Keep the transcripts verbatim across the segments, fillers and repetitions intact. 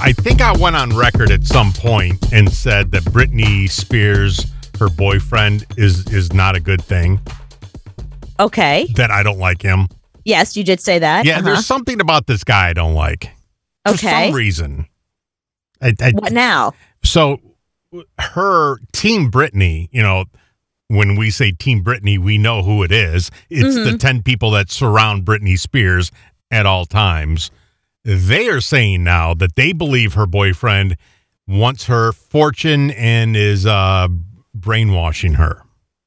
I think I went on record at some point and said that Britney Spears, her boyfriend, is is not a good thing. Okay. That I don't like him. Yes, you did say that. Yeah, uh-huh. There's something about this guy I don't like. For Okay. some reason. I, I, what now? So her Team Britney, you know, when we say Team Britney, we know who it is. It's Mm-hmm. the ten people that surround Britney Spears at all times. They are saying now that they believe her boyfriend wants her fortune and is uh, brainwashing her.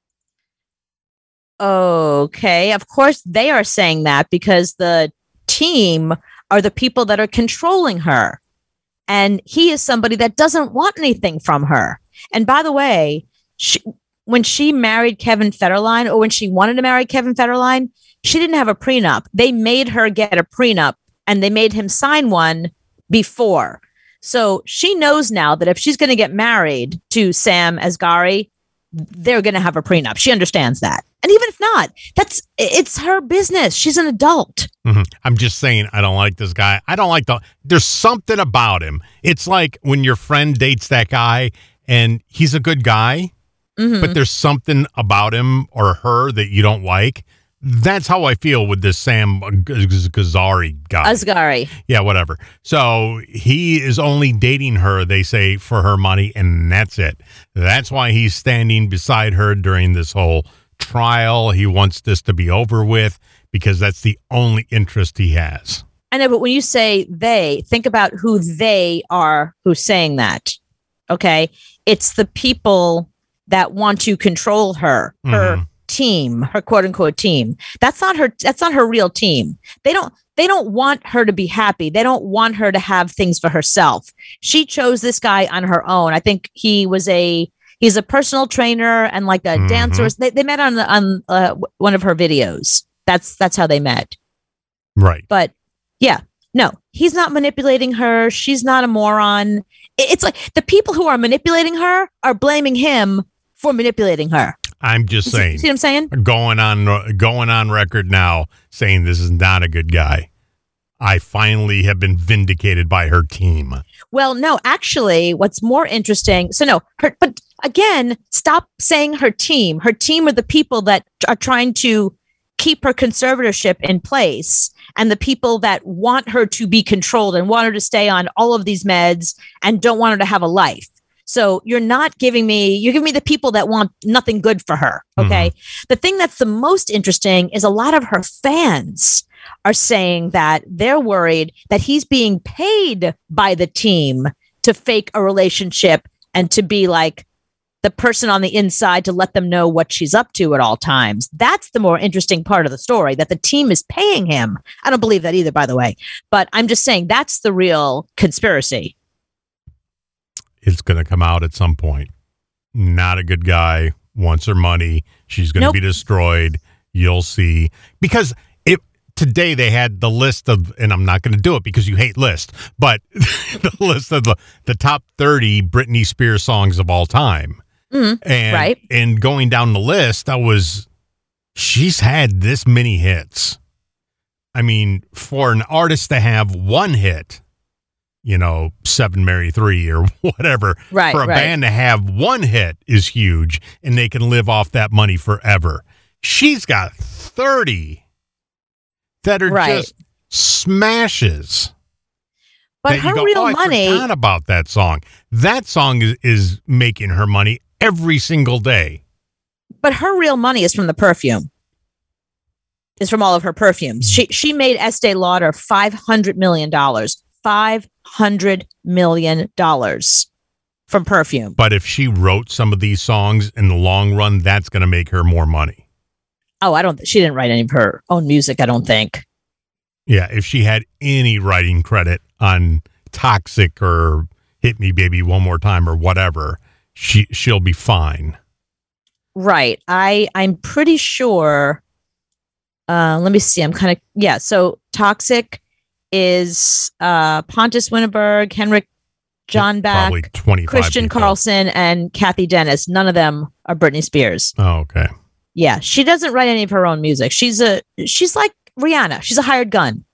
Okay. Of course, they are saying that because the team are the people that are controlling her. And he is somebody that doesn't want anything from her. And by the way, she, when she married Kevin Federline, or when she wanted to marry Kevin Federline, she didn't have a prenup. They made her get a prenup, and they made him sign one before. So she knows now that if she's going to get married to Sam Asghari, they're going to have a prenup. She understands that. And even if not, that's it's her business. She's an adult. Mm-hmm. I'm just saying, I don't like this guy. I don't like the, there's something about him. It's like when your friend dates that guy and he's a good guy, Mm-hmm. but there's something about him or her that you don't like. That's how I feel with this Sam Asghari guy. Asghari. Yeah, whatever. So he is only dating her, they say, for her money, and that's it. That's why he's standing beside her during this whole trial. He wants this to be over with because that's the only interest he has. I know, but when you say they, think about who they are who's saying that. Okay? It's the people that want to control her, her Mm-hmm. team, her quote unquote team. That's not her, that's not her real team. They don't they don't want her to be happy. They don't want her to have things for herself. She chose this guy on her own. I think he was a he's a personal trainer and like a Mhm. dancer. They they met on the, on uh, one of her videos. That's that's how they met. Right. But yeah, no, he's not manipulating her. She's not a moron. It- It's like the people who are manipulating her are blaming him for manipulating her. I'm just See, saying. see what I'm saying? Going on going on record now saying this is not a good guy. I finally have been vindicated by her team. Well, no, actually, what's more interesting, so no, her, but again, stop saying her team. Her team are the people that are trying to keep her conservatorship in place, and the people that want her to be controlled and want her to stay on all of these meds and don't want her to have a life. So you're not giving me, you're giving me the people that want nothing good for her. Okay. Mm-hmm. The thing that's the most interesting is a lot of her fans are saying that they're worried that he's being paid by the team to fake a relationship and to be like the person on the inside to let them know what she's up to at all times. That's the more interesting part of the story, that the team is paying him. I don't believe that either, by the way, but I'm just saying that's the real conspiracy. It's going to come out at some point. Not a good guy, wants her money. She's going to Nope. be destroyed. You'll see. Because it today they had the list of, and I'm not going to do it because you hate lists, but the list of the, the top thirty Britney Spears songs of all time. Mm, and, right. And going down the list, I was, she's had this many hits. I mean, for an artist to have one hit, you know, Seven Mary Three or whatever. Right, For a right. band to have one hit is huge, and they can live off that money forever. She's got thirty that are Right. just smashes. But that you her go, real oh, I money, forgot about that song. That song is, is making her money every single day. but her real money is from the perfume. Is from all of her perfumes. She she made Estee Lauder five hundred million dollars. five hundred million dollars from perfume. But if she wrote some of these songs in the long run, that's going to make her more money. Oh, I don't, she didn't write any of her own music, I don't think. Yeah, if she had any writing credit on Toxic or Hit Me Baby One More Time or whatever, she she'll be fine. Right. I, I'm pretty sure, uh, let me see, I'm kind of, yeah, so Toxic is uh, Pontus Winterberg, Henrik John Back, Probably twenty-five Christian people. Carlson, and Kathy Dennis. None of them are Britney Spears. Oh, okay. Yeah, she doesn't write any of her own music. She's a she's like Rihanna. She's a hired gun. Mm.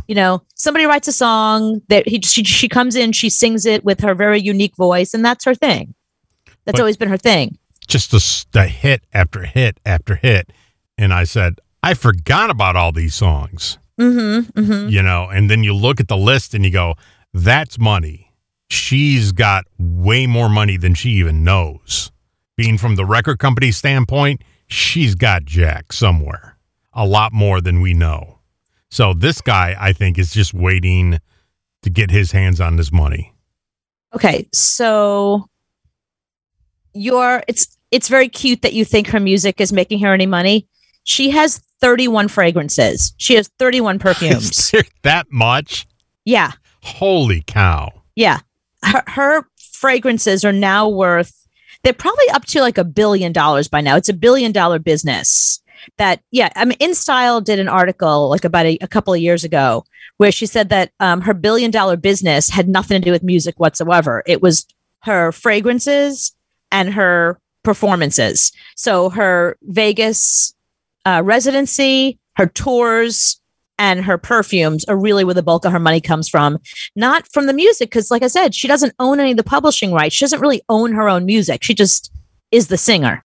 You know, somebody writes a song that he she, she comes in, she sings it with her very unique voice, and that's her thing. That's But always been her thing. Just the, the hit after hit after hit. And I said, I forgot about all these songs. Mm-hmm, mm-hmm. You know, and then you look at the list and you go, that's money. She's got way more money than she even knows. Being from the record company standpoint, she's got jack somewhere. A lot more than we know. So this guy, I think, is just waiting to get his hands on this money. Okay, so you're it's it's very cute that you think her music is making her any money. She has thirty-one fragrances. She has thirty-one perfumes. Is there that much? Yeah. Holy cow. Yeah. Her, her fragrances are now worth, they're probably up to like a billion dollars by now. It's a billion dollar business. That, yeah, I mean, InStyle did an article like about a, a couple of years ago where she said that um, her billion dollar business had nothing to do with music whatsoever. It was her fragrances and her performances. So her Vegas uh, residency, her tours, and her perfumes are really where the bulk of her money comes from, not from the music. Because like I said, she doesn't own any of the publishing rights. She doesn't really own her own music. She just is the singer.